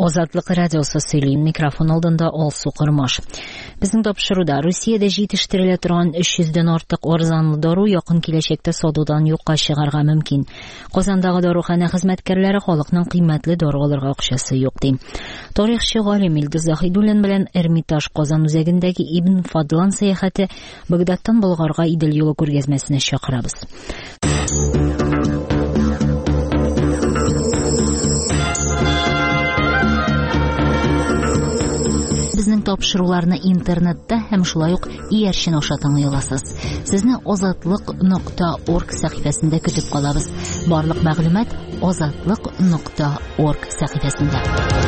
Азатлык радиосы сөйлим, микрофон алдында Алсу Кырмаш. Безнең тапшыруда Россиядә җитештерелә торган 300дән артык арзанлы дару якын киләчәктә сатудан юкка чыгарга мөмкин. Казандагы дарухана хезмәткәрләре халыкның кыйммәтле дару алырга акчасы юк ди. Тарихчы галим Илдус Заһидуллин белән Эрмитаж Казан үзәгендәге Ибн Фадлан сәяхәте Багдадтан Болгарга Идел юлы күргәзмәсенә чакырабыз. Безнең тапшыруларны интернетта һәм шулай ук иярчен аша тыңлый аласыз. Сезне azatlык.org сәхифәсендә көтеп калабыз. Барлык мәгълүмат azatlык.org сәхифәсендә.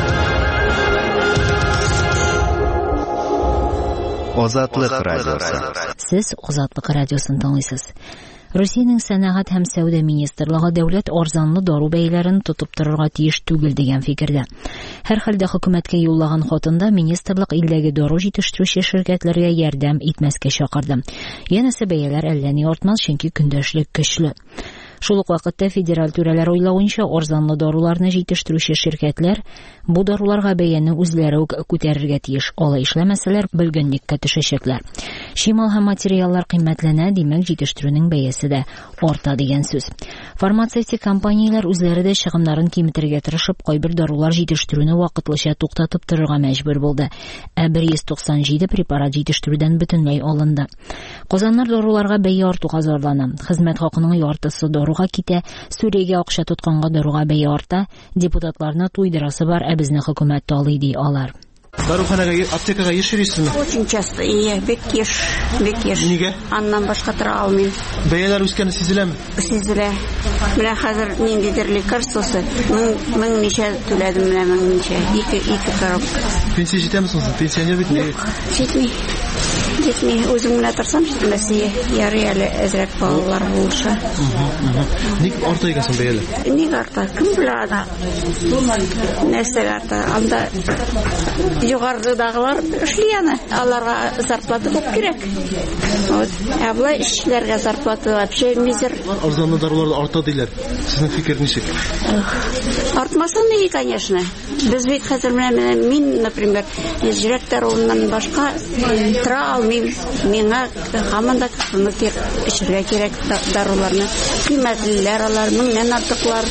Азатлык радиосы. Сез Азатлык радиосын тыңлыйсыз. Россиянең сәнәгать һәм сәүдә министрлыгы дәүләт арзанлы дару бәяләрен тотып торырга тиеш түгел дигән фикердә. Һәр хәлдә хөкүмәткә юллаган хатында министрлык илдәге дару җитештерүче ширкәтләргә ярдәм итмәскә чакырды. Янәсе бәяләр әллә ни артмас, чөнки көндәшлек көчле. Шул ук вакытта федераль түрәләр уйлавынча арзанлы даруларны җитештерүче ширкәтләр бу даруларга бәяне үзләре үк күтәрергә тиеш. Алай эшләмәсәләр, бөлгенлеккә төшәчәкләр. Чимал һәм материаллар кыйммәтләнә, димәк җитештерүнең бәясе дә арта дигән сүз. Фармацевтик компанияләр үзләре дә чыгымнарын киметергә тырышып, кайбер дарулар җитештерүне вакытлыча туктатып торырга мәҗбүр булды. 197 препарат җитештерүдән бөтенләй алынды. Казаннар даруларга бәя артуга зарлана. Хезмәт хакының яртысы даруга китә, Сүриягә акча тотканга даруга бәя арта. Депутатларны туйдырасы бар, ә безне хөкүмәт талый ди алар. Даруханага, аптекага еш йөрисезме? Очень часто, бик еш. Нигә? Аннан башка тора алмыйм. Бәяләр үскәне сизеләме? Сизелә. Менә хәзер ниндидер лекарствосы, мең ничә түләдем, менә мең ничә. Ике коробка. Пенсия җитәме соң? Пенсионер бит. Җитми. Үзем менә торсам, җитмәсе, ярый әле әзрәк балалар булыша. Ник арта икән соң бәяләр? Ник арта? Кем белә аны? Нәрсәгә арта? Анда югарыдагылар эшли аны. Аларга зарплата күп кирәк. Вот. Ә булай эшчеләргә зарплата вообще мизер. Арзанлы дарулар арта диләр. Сезнең фикер ничек? Артмаса ни, конечно. Без бит хәзер менә мин, например, йөрәк даруыннан башка тора алмыйм. Миңа һаман да эчәргә кирәк даруларны. Кыйммәтлеләр алар, меңнән артыклар.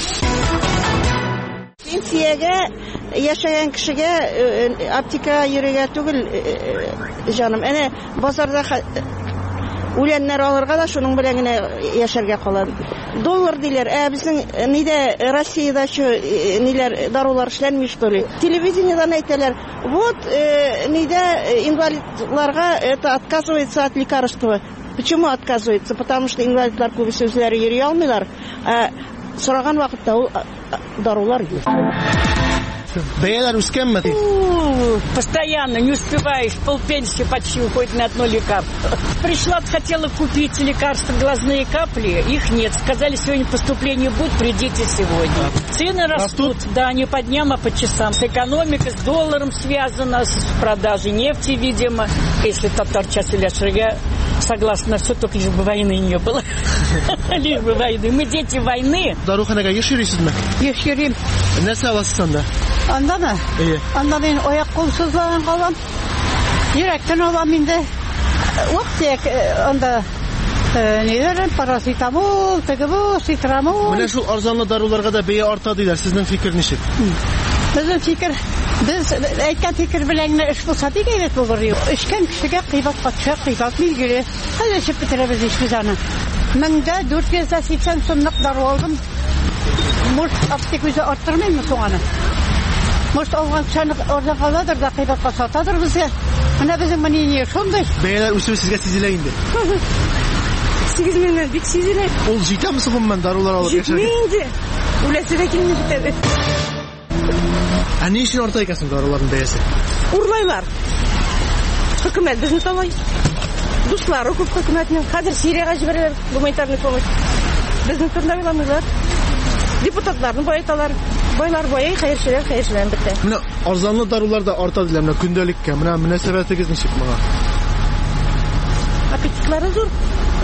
Пенсиягә яшәгән кешегә аптека йөрергә түгел, җаным. Әнә базарда үләннәр алырга да шуның белән генә яшәргә кала. Доллар диләр, безнең нидә Россиядә ниләр дарулар эшләнми что ли? Телевидениедан әйтәләр, вот нидә инвалидларга это отказывается от лекарства. Почему отказывается? Потому что инвалидлар күбесе үзләре йөри алмыйлар. Сораган вакытта ул дарулар юк. Бәяләр үскәнме? Постоянно не успеваешь, полпенсии почти уходит на одно лекарство. Пришла, хотела купить лекарства, глазные капли, их нет. Сказали, сегодня поступление будет, придите сегодня. Цены растут, да, не по дням, а по часам. С экономикой, с долларом связано, с продажей нефти, видимо. Если татарчасы ляшрыга, согласна, все, только лишь бы войны не было. Лишь бы войны. Мы дети войны. Даруханага еш йөрисезме? Еш йөрим. Нәрсә аласыз анда? Андамы? Анда мен аяк кул сызланган калам. Йөрәктән алам инде. Вакыт анда ниләр параситамол, тегебу, ситрамол. Менә шул арзанлы даруларга да бәя арта диләр. Сезнең фикер ничек? Безнең фикер, без әйткән фикер белән эш булса бик әйбәт булыр. Эшкән кешегә кыйбатка төшә, кыйбат билгеле. Хәзер чыгып бетерәбез иш аны. 1480 сумлык дару алдым. Может, аптека үзе арттырмыймы соң аны? Может, алган кешене орда каладыр да кыйбатка сатадыр безгә. Менә безнең мнение шундый. Бәяләр үсү сезгә сизелә инде. 8 меңнән бик сизелә. Ул җитәме соң гомумән дарулар алып яшәргә? Җитмәде. Үләсе дә килми җитәде. Ә ни өчен арта икән соң даруларның бәясе? Урлайлар. Хөкүмәт безне талай. Дуслары күп хөкүмәтнең. Хәзер Сириягә җибәрәләр гуманитарный помощь. Безне тыңламыйлар. Депутатларны байталар. Байлар бай, хәерчеләр бетә. Менә арзанлы дарулар да арта диләр, менә көндәлеккә. Менә мөнәсәбәтегез ничек моңа? Аппетитлары зур.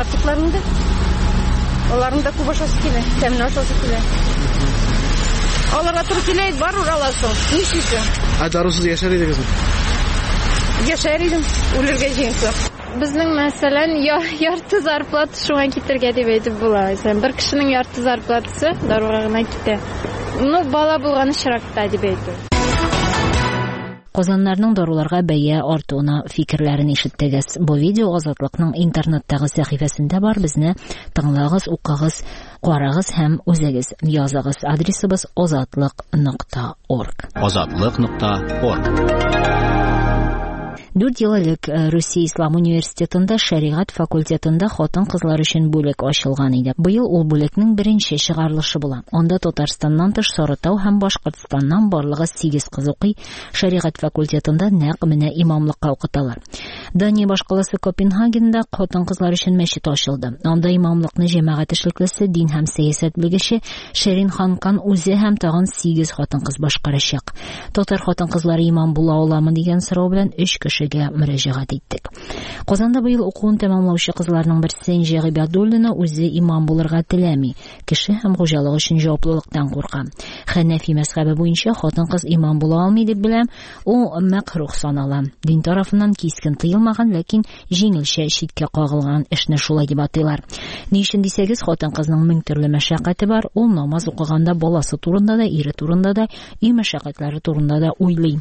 Аппетитларында. Аларның да күп ашасы килә, тәмле ашасы килә. Аларга туры киләйт, бар ураласың. Нишлисең? Дарусыз яшәр идегезме? Яшәр идем, үләргә җыенсак. Безнең мәсәлән ярты зарплата шуңа китергә дип әйтеп була. Бер кешенең ярты зарплатасы даруга гына китә. Бала булган очракта дип әйтә. Казаннарның даруларга бәя артуына фикерләрен ишеттегез. Бу видео Азатлыкның интернеттагы сәхифәсендә бар. Безне тыңлагыз, укыгыз, карагыз һәм үзегез языгыз. Адресыбыз azatlyk.org. Azatlyk.org. 4 ел элек Русия Ислам университетында шәригать факультетында хатын-кызлар өчен бүлек ачылган иде. Быел ул бүлекнең беренче чыгарылышы була. Анда Татарстаннан тыш Сарытау һәм Башкортстаннан барлыгы 8 кыз укый. Шәригать факультетында нәкъ менә имамлыкка укыталар. Дания башкаласы Копенгагенда хатын-кызлар өчен мәчет ачылды. Анда имамлыкны җәмәгать эшлеклесе, дин һәм сәясәт белгече Шәрин Ханкан үзе һәм тагын 8 хатын-кыз башкарачак. Татар хатын-кызлары имам була аламы дигән сорау белән 3 кеше мөрәҗәгать иттек. Казанда быел укуын тәмамлаучы кызларның берсе Энҗе Гыйбадуллина үзе имам булырга теләми. Кеше һәм хуҗалык өчен җаваплылыктан курка. Хәнәфи мәзһәбе буенча хатын-кыз имам була алмый дип беләм, ул мәкрух санала. Дин тарафыннан кискен тыелмаган, ләкин җиңелчә читкә кагылган эшне шулай дип атыйлар. Ни өчен дисәгез, хатын-кызның 1000 төрле мәшәкате бар. Ул намаз укыганда баласы турында да, ире турында да, үй мәшәкатьләре турында да уйлый.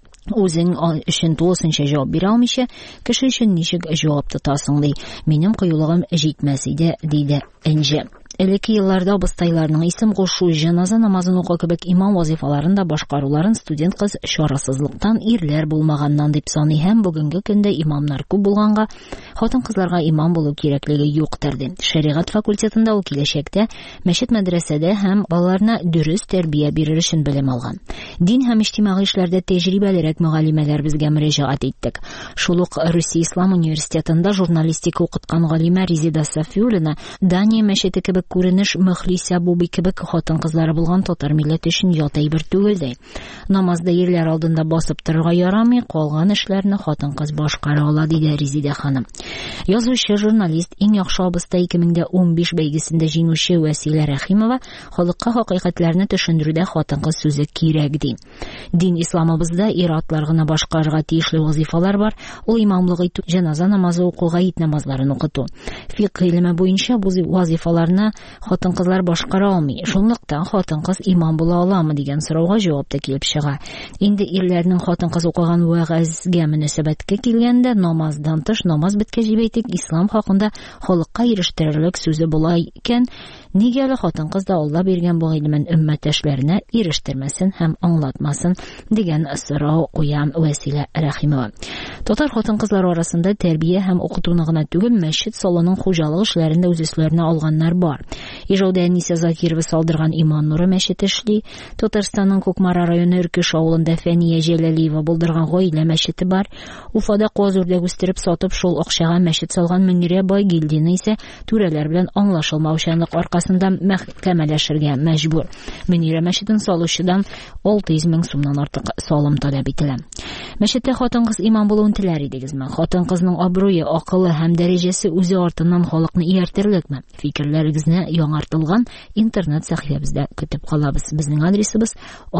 Үзең өчен тулысынча җавап бирә алмыйча, кеше өчен ничек җавап тотасың ди. Минем кыюлыгым җитмәс иде, диде Энҗе. Элекке елларда абыстайларның исем кушу, җаназа намазын укы кебек имам вазифаларын да башкаруларын студент кыз чарасызлыктан, ирләр булмаганнан дип саный һәм бүгенге көндә имамнар күп булганга, хатын-кызларга имам булу кирәклеге юктыр ди. Шәригать факультетында ул киләчәктә мәчет мәдрәсәдә һәм балаларына дөрес тәрбия бирер өчен белем алган. Дин һәм иҗтимагый эшләрдә тәҗрибәлерәк мөгаллимәләр безгә мөрәҗәгать иттек. Шул ук Русия Ислам университетында журналистика укыткан галимә Резида Сафиуллина Дания мәчете кебек күренеш Мөхлисә Буби кебек хатын-кызлары булган татар милләте өчен ят әйбер түгел ди. Намазда ирләр алдында басып торырга ярамый, калган эшләрне хатын-кыз башкара ала, диде Резида ханым. Язучы, журналист, иң яхшы абыстай 2015 бәйгесендә җиңүче Вәсилә Рәхимова халыкка хакыйкатьләрне төшендерүдә хатын-кыз сүзе кирәк ди. Дин исламыбызда ир-атлар гына башкарырга тиешле вазифалар бар. Ул имамлык итү, җаназа намазы укуга, ит намазларын укыту. Фикъ гыйлеме буенча бу вазифаларны хатын-кызлар башкара алмый. Шунлыктан хатын-кыз имам була аламы дигән сорауга җавап та килеп чыга. Инде ирләрнең хатын-кыз укыган вәгазьгә мөнәсәбәткә килгәндә, намаздан тыш, намаз беткәч әйтик, ислам хакында халыкка ирештерерлек сүзе була икән, нигә әле хатын-кыз да Алла биргән бу гыйлемен өммәттәшләренә ирештермәсен һәм аңлатмасын дигән сорау куя Вәсилә Рәхимова. Татар хатын-кызлар арасында тәрбия һәм укытуны гына түгел, мәчет салының хуҗалык эшләрендә үз өсләренә алганнар бар. Ижауда Әниса Закирова салдырган Иман нуры мәчете эшли. Татарстанның Кукмара районы Өркеш авылында Фәния Җәләлиева булдырган гаилә мәчете бар. Уфада куазурда үстереп сатып шул акчага мәчет салган Мөнирә Байгилдина исә түрәләр белән аңлашылмаучанлык аркасында мәхкәмәләшергә мәҗбүр. Мөнирә мәчетен салучыдан 600 мең сумнан артык салым таләп ителә. Мәчеттә хатын-кыз имам булуын теләр идегезме? Хатын-кызның абруе, акылы һәм дәрәҗәсе үзе артыннан халыкны ияртерлекме? Фикерләрегезне яңартылган интернет сәхифәбездә көтеп калабыз. Безнең адресыбыз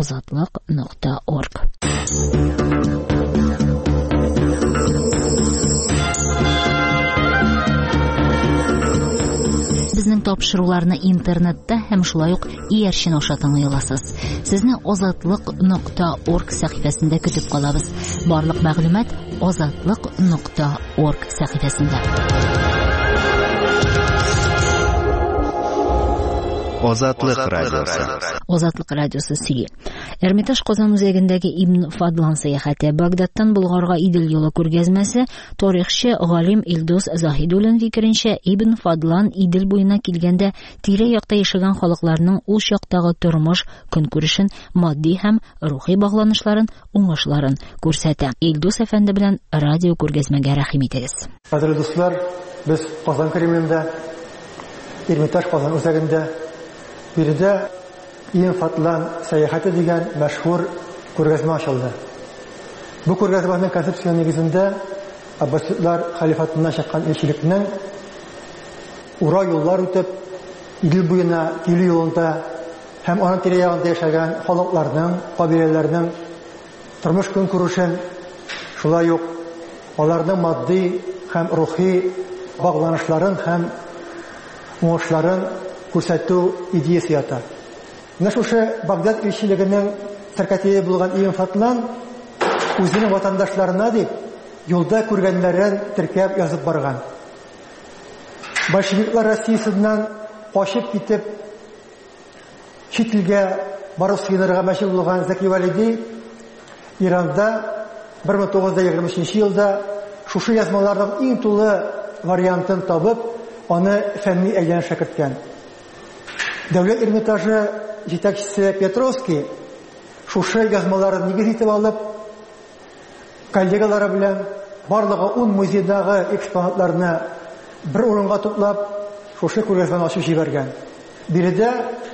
azatlyk.org. Безнең тапшыруларны интернетта һәм шулай ук иярчен аша тыңлый аласыз. Сезне azatlyk.org сәхифәсендә көтеп калабыз. Барлык мәгълүмат azatlyk.org сәхифәсендә. Азатлык радиосы. Азатлык радиосы сөйли. Эрмитаж Казан үзәгендәге Ибн Фадлан сәяхәте, Багдадтан Болгарга Идел юлы күргәзмәсе, тарихчы галим Илдус Заһидуллин фикеренчә, Ибн Фадлан Идел буена килгәндә тирә-якта яшәгән халыкларның ул чактагы тормыш, көнкүрешен, матди һәм рухи багланышларын, уңышларын күрсәтә. Илдус әфәнде белән радио күргәзмәгә рәхим итегез. Кадерле дуслар, без Казан Кремлендә, Эрмитаж Казан үзәгендә биредә Ибн Фадлан сәяхәте дигән мәшһүр күргәзмә ачылды. Бу күргәзмәнең концепция нигезендә Аббасидлар халифатыннан чыккан илчелекнең ура юллар үтеп Идел буена килү юлында һәм аның тирә-ягында яшәгән халыкларның, кабиләләрнең тормыш көнкүрешен, шулай ук аларның матди һәм рухи багланышларын һәм уңышларын күрсәтү идеясе ята. Менә шушы Багдад илчелегенең сәркәтие булган Ибн Фатлан үзенең ватандашларына дип юлда күргәннәрен теркәп язып барган. Большевиклар Россиясыннан качып китеп чит илгә барып сыенырга мәҗбүр булган Зәки Валиди Иранда 1923 елда шушы язмаларның иң тулы вариантын табып, аны фәнни әйләнешкә керткән. Дәүләт Эрмитажы җитәкчесе Петровский шушы язмаларын нигез итеп алып, коллегалары белән барлыгы 10 музейдагы экспонатларны бер урынга туплап, шушы күргәзмәне ачып җибәргән. Биредә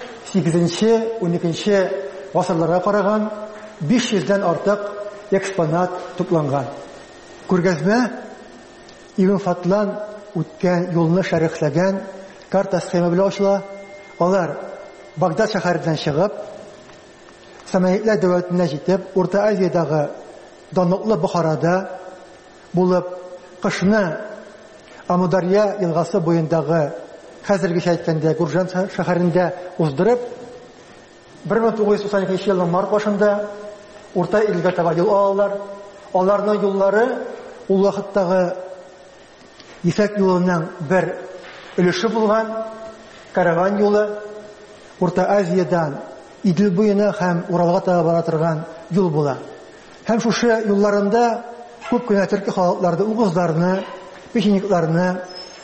8-12 гасырларга караган 500-дән артык экспонат тупланган. Күргәзмә Ибн Фатлан үткән юлны шәрехләгән карта схема белән ачыла. Алар Багдад шәһәреннән чыгып, Саманидлар дәүләтенә җитеп, Урта Азиядагы данлыклы Бухарада булып, кышны Амударья елгасы буендагы хәзергечә әйткәндә Гуржан шәһәрендә уздырып, 1992 елның март башында Урта Илгә таба юл алалар. Аларның юллары ул вакыттагы Ефәк юлының бер өлеше булган караван юлы, Урта Азиядан Идел буена һәм Уралга таба бара торган юл була. Һәм шушы юлларында күп кенә төрки халыкларда угызларны, печенекларны,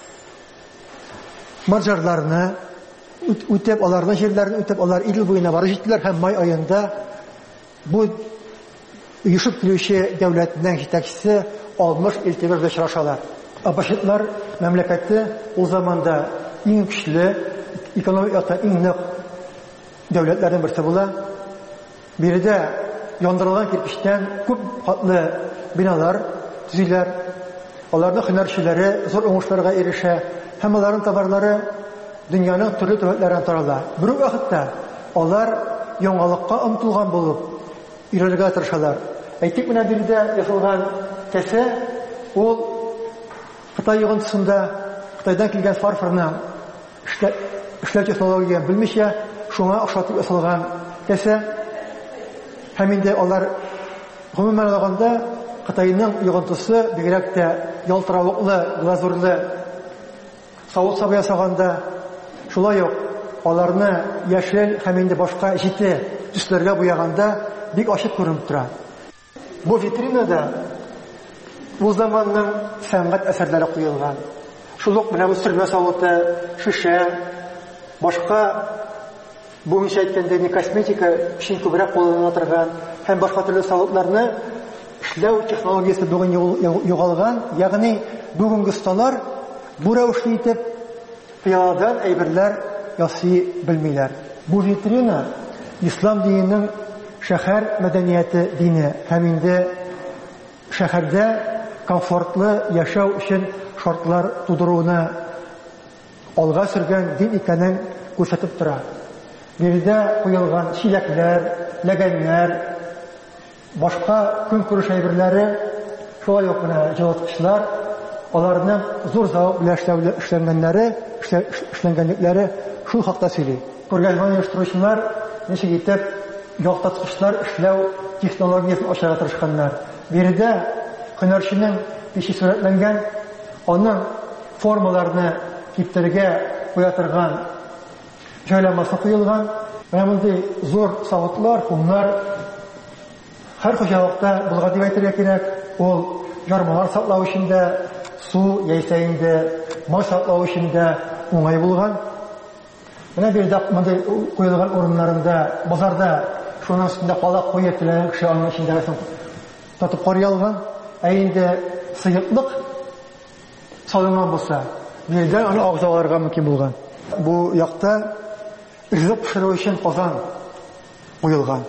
марҗарларны үтеп, аларның җирләрен үтеп, алар Идел буена барып җиттеләр һәм май аенда бу Юшып килүче дәүләтнең җитәкчесе 60 илтибар белән очрашалар. Абашитлар мәмләкәте ул заманда иң көчле, экономик яктан иң нык дәүләтләрнең берсе була. Биредә яндырылган кирпечтән күп катлы биналар төзиләр. Аларның һөнәрчеләре зур уңышларга ирешә һәм аларның товарлары дөньяның төрле төбәкләренә тарала. Бер вакытта алар яңалыкка омтылган булып ирергә тырышалар. Әйтик, менә биредә ясалган кәсә ул Кытай йогынтысында Кытайдан килгән фарфорның эшләү технологиясын белмичә, шуңа охшатып ясалган кәсә. Һәм инде алар гомумән алганда Кытайның йогынтысы бигрәк тә ялтыравыклы, глазурлы савыт саба ясаганда, шулай ук аларны яшел һәм инде башка җите төсләргә буяганда бик ачык күренеп тора. Бу витринада ул заманның сәнгать әсәрләре куелган. Шул ук менә үстермә савыты, шишә, башка бүгенчә әйткәндә косметика өчен күбрәк кулланыла торган һәм башка төрле савытларны эшләү технологиясе бүген югалган, ягъни бүгенге осталар бу рәвешле итеп пыяладан әйберләр ясый белмиләр. Бу витрина ислам диненең шәһәр мәдәнияте дине һәм инде шәһәрдә комфортлы яшәү өчен шартлар тудыруны алга сөргән дин икәнен күрсәтеп тора. Биредә куелган чиләкләр, ләгәннәр, башка көнкүреш әйберләре, шулай ук менә җылыткычлар, аларның зур завод белән эшләнгәнлекләре шул хакта сөйли. Күргәзмәне оештыручылар ничек итеп яктаткычлар эшләү технологиясын ачарга тырышканнар. Биредә һөнәрченең печи сурәтләнгән, аның формаларны киптерергә куя торган җайламасы куелган. Менә мондый зур савытлар, кумнар һәр хуҗалыкта булга дип әйтергә кирәк. Ул ярмалар саклау өчен дә, су яисә инде май саклау өчен дә уңай булган. Менә биредә мондый куелган урыннарында, базарда шуның өстендә калак куеп теләгән кеше аның өчен рәсем тотып карый алган. Ә инде сыйыклык салынган булса, биредә аны агзаларга мөмкин булган. Бу якта ризык пешерү өчен казан куелган.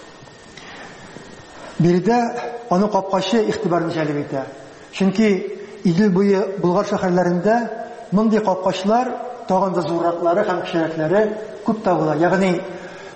Биредә аның капкачы игътибарны җәлеп итә. Чөнки Идел буе Болгар шәһәрләрендә мондый капкачлар тагын да зурраклары һәм кечерәкләре күп табыла. Ягъни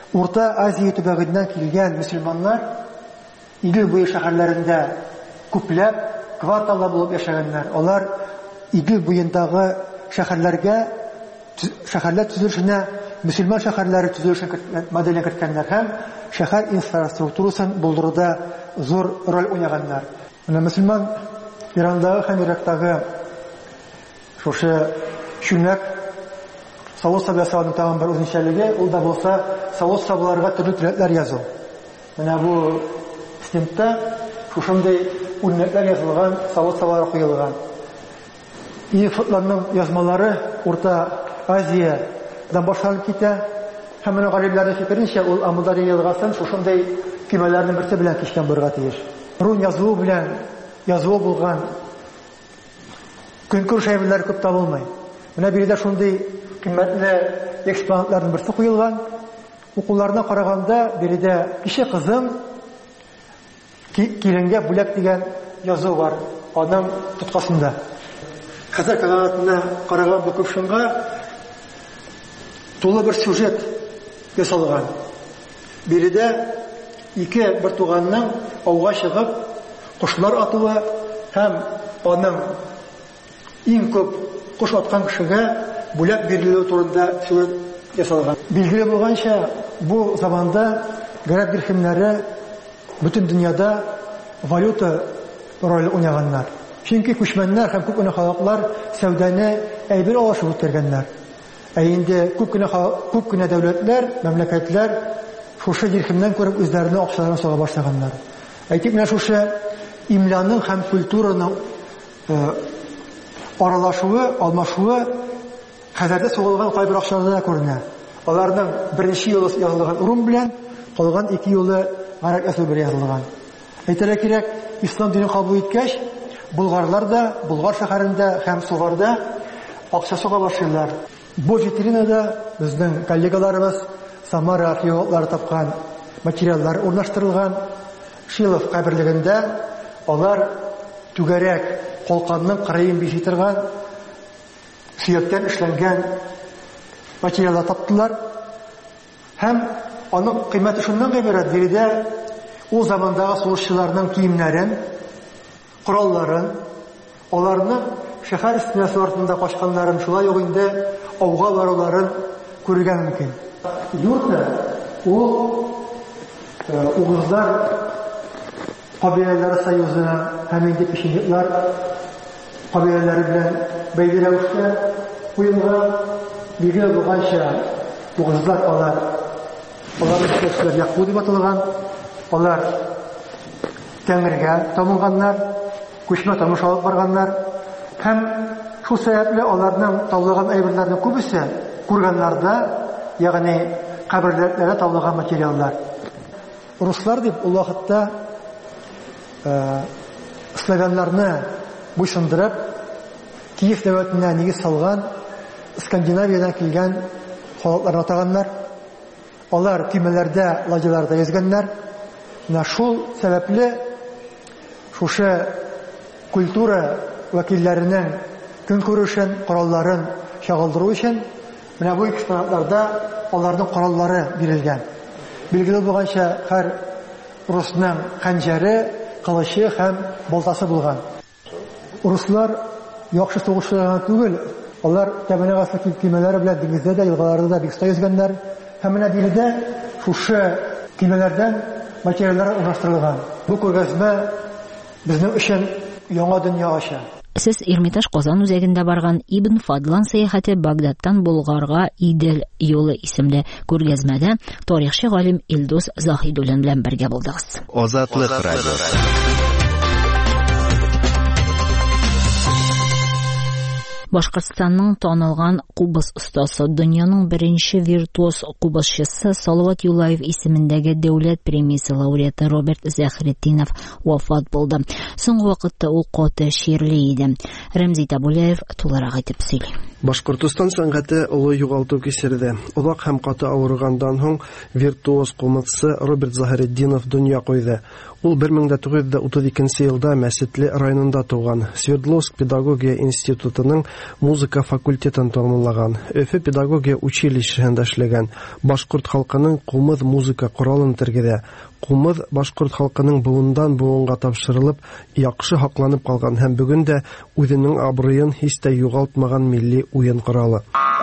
Урта Азия төбәгеннән килгән мөселманнар Идел буе шәһәрләрендә күпләп кварталлар булып яшәгәннәр. Алар Идел буендагы шәһәрләр төзелешенә мөселман шәһәрләре төзелешен моделен керткәннәр һәм шәһәр инфраструктурасын булдыруда зур роль уйнаганнар. Менә мөселман Ирандагы һәм Ирактагы шушы шүнәк Савыт сабасының тагын бер үзенчәлеге, ул да булса савыт сабаларга төрле төрәтләр язу. Менә бу стендта шушындай үрнәкләр язылган, савыт сабалары куелган. Фотларның язмалары Урта Азиядан башланып китә. Һәм менә галимнәрнең фикеренчә, ул Амудария елгасын шушындай көймәләрнең берсе белән кичкән булырга тиеш. Рун язуы белән язуы булган көнкүр шәйбеләр күп табылмый. Менә биредә шундый кыйммәтле экспонатларның берсе куелган. Укуларына караганда биредә кеше кызым киленгә бүләк дигән язу бар аның тоткасында. Хәзер канатына караган бу күпшенга тулы бер сюжет ясалган. Биредә ике бер туганның ауга чыгып кошлар атуы һәм аның иң күп кош аткан кешегә бүләк бирелү турында сюжет ясалган. Билгеле булганча, бу заманда гарәп дирхемнәре бөтен дөньяда валюта роль уйнаганнар. Чөнки күчмәннәр һәм күп кенә халыклар сәүдәне әйбер алышып үткәргәннәр. Инде күп кенә дәүләтләр, мәмләкәтләр шушы дирхемнән күреп үзләренең акчаларын сага башлаганнар. Әйтик, менә шушы имляның һәм культураның аралашуы, алмашуы хәзердә сугылган кайбер акчаларда күренә. Аларның беренче юлы язылган урын белән калган ике юлы гарәп язу белән язылган. Әйтергә кирәк, ислам динен кабул иткәч, болгарлар да Болгар шәһәрендә һәм Сугарда акча суга башлыйлар. Бу витринада безнең коллегаларыбыз Самара археологлары тапкан материаллар урнаштырылган. Шилов каберлегендә алар түгәрәк калканның кырыен бишитергән сөяктән эшләнгән материаллар таптылар. Һәм аның кыйммәте шуннан гыйбарәт, биредә ул замандагы сугышчыларның киемнәрен, коралларын, аларның шәһәр стенасы артында качканнарын, шулай ук инде ауга баруларын күрергә мөмкин. Юртта ул угызлар кабиләләре союзына һәм инде печенеклар кабиләләре белән бәйле рәвештә куелган. Билгеле булганча, угызлар аларның кешеләр яку дип аталган. Алар Тәңрегә табынганнар, күчмә тамыш алып барганнар. Һәм шул сәбәпле аларның табылган әйберләрнең күбесе күргәннәрдә, ягъни каберләрдә табылган материаллар. Руслар дип ул вакытта славяннарны буйсындырып, Киев дәүләтенә нигез салган Скандинавиядан килгән халыкларны атаганнар. Алар көймәләрдә, ладьяларда йөзгәннәр. Шул сәбәпле шушы культура вәкилләренең көнкүрешен, коралларын чагылдыру өчен менә бу экспонатларда аларның кораллары бирелгән. Билгеле булганча, һәр русның хәнҗәре, кылычы һәм балтасы булган. Руслар яхшы сугышчылар түгел, алар тәбәнәгә кимәләре белән диңгездә дә, елгаларда да бик оста йөзгәннәр. Һәм менә биредә шушы кимәләрдән материаллар урнаштырылган. Бу күргәзмә безнең өчен яңа дөнья ача. Сез Эрмитаж Казан үзәгендә барган Ибн Фадлан сәяхәте Багдадтан Болгарга Идел юлы исемле күргәзмәдә тарихчы галим Илдус Заһидуллин белән бергә булдыгыз. Азатлык радиосы. Башкортстанның танылган кубыз остасы, дөньяның беренче виртуоз кубызчысы Салават Юлаев исемендәге дәүләт премиясе лауреаты Роберт Зәхретдинов вафат булды. Соңгы вакытта ул каты ширле иде. Рәмзи Табулаев тулырак әйтеп сөйли. Башкортстан сәнгате олы югалту кисерде. Улак һәм каты авыргандан һоң виртуоз кумытчысы Роберт Зәхретдинов дөнья куйды. Ул 1932 елда Мәсетле районында туган. Свердловск педагогия институтының музыка факультетын тәмамлаган. Өфе педагогия училищесында эшләгән. Башкорт халкының кумыз музыка коралын тергеде. Кумыз башкорт халкының буындан буынга тапшырылып, яхшы хакланып калган һәм бүген дә үзенең абруен һич тә югалтмаган милли уен коралы.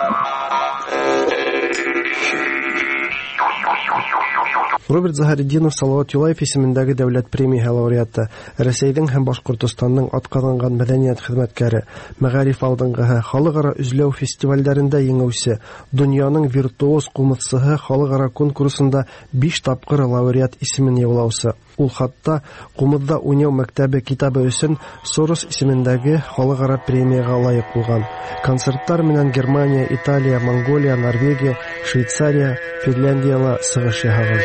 Роберт Заһретдинов Салават Юлаев исемендәге дәүләт премия лауреаты, Рәсәйнең һәм Башкортстанның атказанган мәдәният хезмәткәре, мәгариф алдынгыһы, халыкара үзләү фестивальләрендә еңүче, дөньяның виртуоз кумызчысы халыкара конкурсында 5 тапкыр лауреат исемен яулаучы. Ул хатта Кумызда уйнау мәктәбе китабы өчен Сорос исемендәге халыкара премияга лаек булган. Концертлар менән Германия, Италия, Монголия, Норвегия, Швейцария, Финляндияла сыгыш яһаган.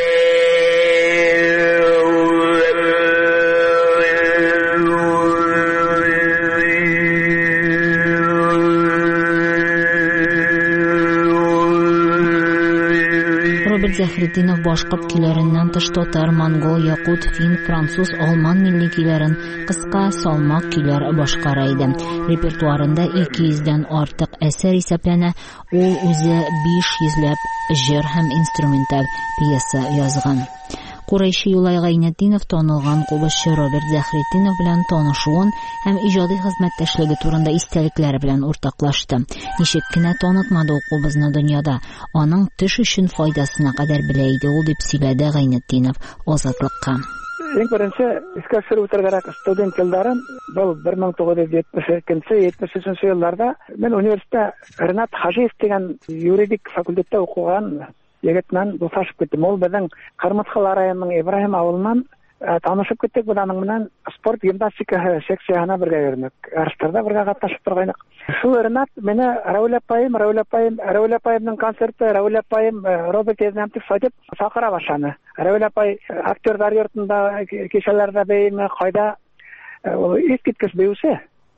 Заһретдинов башкорт көйләреннән тыш татар, монгол, якут, фин, француз, алман милли көйләрен, кыска, салмак көйләр башкара иде. Репертуарында 200дән артык әсәр исәпләнә. Ул үзе 500ләп җыр һәм инструменталь пьеса язган. Курайши Юлай Гайнетдинов танылган кубызчы Роберт Заһретдинов белән танышуын һәм иҗади хезмәттәшлеге турында истәлекләре белән уртаклашты. Ничек кенә танытмады ул кубызны дөньяда, аның төш өчен файдасына кадәр белә иде ул, дип сөйләде Гайнетдинов Азатлыкка. Иң беренче искә төшереп үтәргәрәк студент елларын, бу 1972-73 елларда мен университетта Ренат Хажиев дигән юридик факультетта укыган егетнән дуслашып киттем. Ул безнең Кырмыскалы районының Ибраһим авылыннан танышып киттек. Буның менән спорт гимнастика секциясына бергә йөрдек. Ярышларда бергә катнашып торгайнык. Шул Ренат менә Рәүл апайның концерты, Рәүл апайым Роберт Эзнәмтов сатып сакыра башлады. Рәүл апай актерлар йортында кичәләрдә бәйме кайда ул искиткеч бәюсе.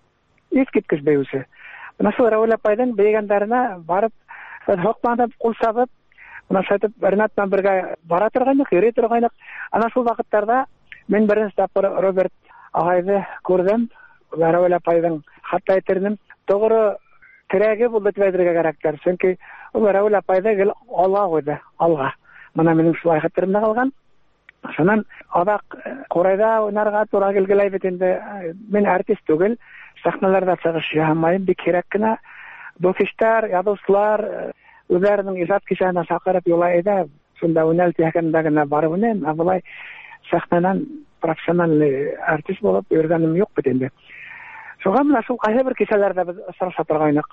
Менә шул Рәүл апайның бәйгәннәренә барып, хакманып кул сабып, Шайтып Ренаттан бергә бара торгайнык, йөри торгайнык. Ана шул вакытларда мен беренче тапкыр Роберт агайды күрдем. Рәүл апайның хатта әйтердем, тогры терәге булды дип әйтергә кирәктер. Чөнки ул Рәүл апайды гел алга куйды, алга. Менә минем шулай хәтеремдә калган. Шуннан адак Корайда уйнарга туры килгәләй бит инде. Мен артист түгел, сахналарда чыгыш яһамаем, бик кирәк кенә дофиштар, ядыслар үзләренең иҗат кичәсенә чакырып Юлай иде. Шунда уйналып ягында гына барып уйнайм. Абылай сахнанан профессиональ артист булып йөргәнем юк бит инде. Шуңа менә шул кайһы бер кичәләрдә без сораша торгайнык.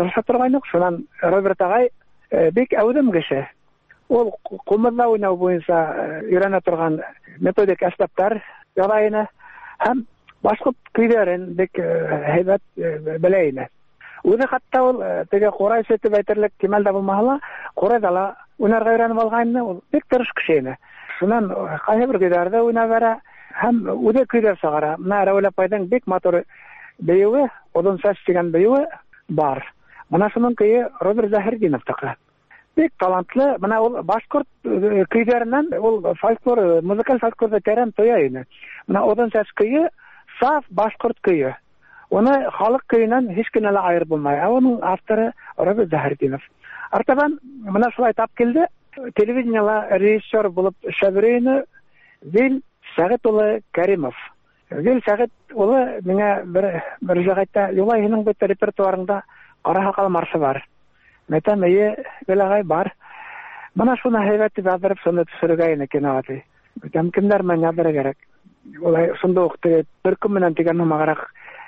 Шуннан Роберт агай бик әүдем кеше. Ул кумызда уйнау буенча өйрәнә торган методик әсбаптар ярайны һәм башкорт көйләрен бик һәйбәт белә иде. Үзе хатта ул теге Корай сөтеп әйтерлек кимәл дә булмаһа, Корайда ла уйнарга өйрәнеп алганны, ул бик тырыш кеше иде. Шуннан кайһы бер көйләрдә уйнап бара һәм үзе көйләр сагара. Менә Рәүл апайның бик матур бәюе, одан сәс дигән бәюе бар. Менә шуның көе Роберт Заһретдиновтыкы. Бик талантлы. Менә ул башкорт көйләреннән, ул фольклор, музыкаль фольклорда тәрән тоя иде. Менә одан сәс көе саф башкорт көе. Оны халык көйеннән һич кенә лә аерып булмай. Аның авторы Роберт Заһретдинов. Артабан менә шулай тап килде. Телевидениела режиссер булып эшләгәне Вил Сәгыт улы Кәримов. Вил Сәгыт улы миңа бер җәһәттә Юлайның бит репертуарында Кара Хакал маршы бар. Мәтәмәе беләгай бар. Менә шуны һәйбәт язып, шуны төшергә ине киноаты. Кемдер менә язырга кирәк. Улай шунда укты, төркем менән дигән магарак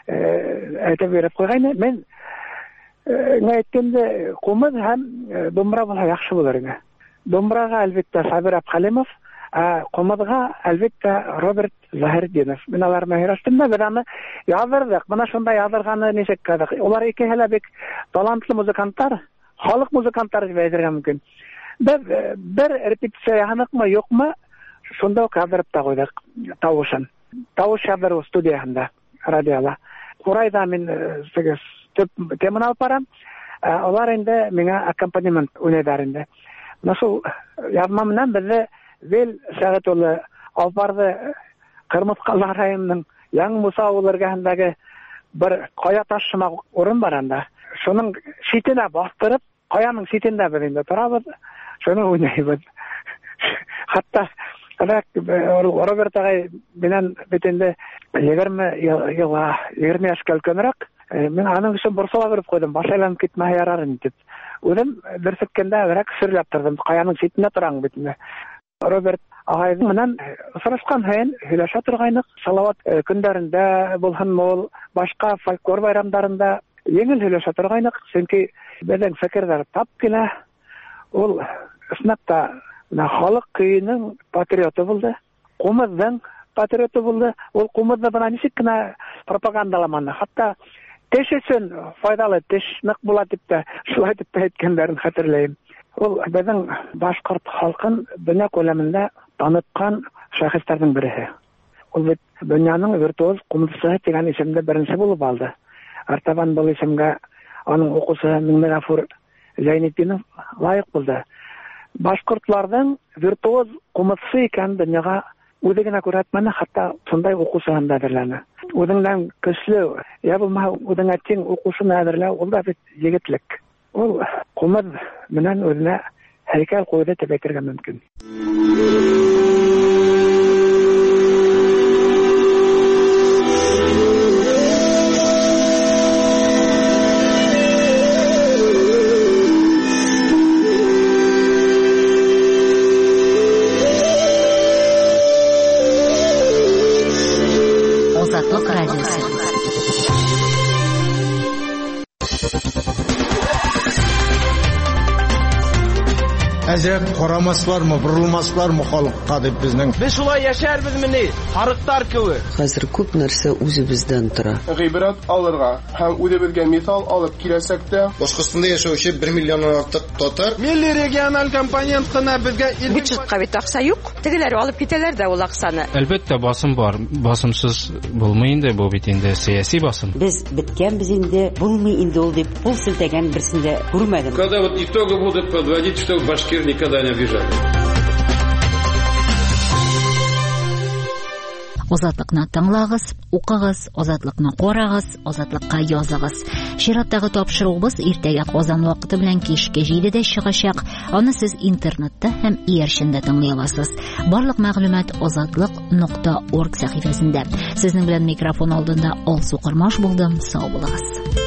әйтеп биреп куйган. Мен әйткәндә кумыз һәм домбра булса яхшы булыр иде. Домбрага әлбәттә Сабир Абхалимов, кумызга әлбәттә Роберт Заһретдинов. Мен алар мәһирәстендә берәме язырдык. Менә шунда язырганы ничек кадак. Улар икеһе бик талантлы музыкантлар, халык музыкантлары дип әйтергә мөмкин. Бер репетиция яһаныкмы, юкмы, шунда кадрлап та куйдык тавышын. Тавыш языру студиясында, радиода. Корайда мен төп теманы алып барам. Алар инде миңа аккомпанемент уйнайдар инде. Насыл язма менән безне Вел Сәгыт улы алып барды Кырмыскалар районының Яңы Муса авыл эргәһендәге бер кая таш шымак урын бар анда. Шуның шитенә бастырып, каяның шитендә без инде торабыз. Шуны уйнайбыз. Хатта Роберт агай белән битендә 20 яшькә өлкәнрәк. Мен аның өчен борсала биреп куйдым, башайланып китмә ярар инде дип. Үзем берсеккәндә гәрәк сөрләп тордым, каяның шитендә торам битендә. Роберт агай менән сорашкан һәйен һөйләшә торгайнык, салават көндәрендә булһын мол, башка фольклор байрамнарында еңел һөйләшә торгайнык, чөнки безнең фикерләр тап килә. Ул снапта халык көйенең патриоты булды, кумызның патриоты булды. Ул кумызны бана ничек кенә пропагандаламаны. Хатта теш өчен файдалы теш нык була дип тә, шулай дип әйткәннәрен хәтерләйм. Ул безнең башкорт халкын дөнья күләмендә таныткан шәхесләрнең берсе. Ул бит дөньяның виртуоз кумчысы дигән исемдә беренче булып алды. Артабан бу исемгә аның укучысы Миңнегафур Зәйнетдинов лаек булды. Башкортларның виртуоз кумчысы икән дөньяга үзе генә күрсәтмәне, хәтта шундай укучыдан да әзерләнә. Үзеннән көчле, я булма үзеңә тең укучыны әзерләү, ул да бит егетлек. Ул кумыз менән үзенә һәйкәл куйды дип әйтергә мөмкин. Азатлык радиосы. Әзрәк карамаслармы, бурылмаслармы халыкка дип безнең. Без шулай яшәрбезмени? Харыктар кебек. Хәзер күп нәрсә үзебездән тора. Гыйбрат алырга һәм үзебезгә мисал алып киләсәк тә, Башкортстанда яшәүче 1 миллионнан артык татар милли региональ компонент кына безгә бюджетка бит акча юк. Тегеләр алып китәләр дә ул акчаны. Әлбәттә басым бар. Басымсыз булмый инде бу бит инде сиясәт басым. Без биткәнбез инде, булмый инде ул дип кул селтәгән берсендә күрмәдем. Когда вот итоги будут подводить, что башкир никогда не обижали. Азатлыкны тыңлагыз, укыгыз, азатлыкны карагыз, азатлыкка языгыз. Чираттагы тапшыруыбыз иртәгә Казан вакыты белән кичке 7дә чыгачак. Аны сез интернетта һәм иярчендә тыңлый аласыз. Барлык мәгълүмат azatlyk.org сәхифәсендә. Сезнең белән микрофон алдында Алсу Кырмаш булдым. Сау булыгыз.